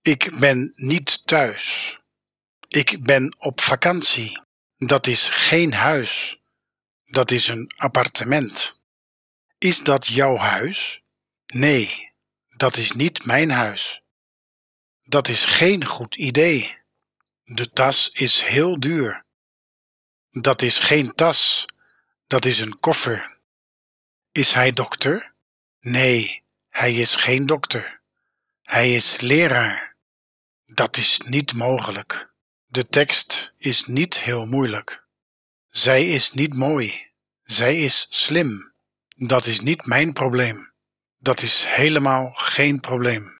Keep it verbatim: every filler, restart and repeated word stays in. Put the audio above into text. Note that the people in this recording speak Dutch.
Ik ben niet thuis. Ik ben op vakantie. Dat is geen huis. Dat is een appartement. Is dat jouw huis? Nee, dat is niet mijn huis. Dat is geen goed idee. De tas is heel duur. Dat is geen tas. Dat is een koffer. Is hij dokter? Nee, hij is geen dokter. Hij is leraar. Dat is niet mogelijk. De tekst is niet heel moeilijk. Zij is niet mooi. Zij is slim. Dat is niet mijn probleem. Dat is helemaal geen probleem.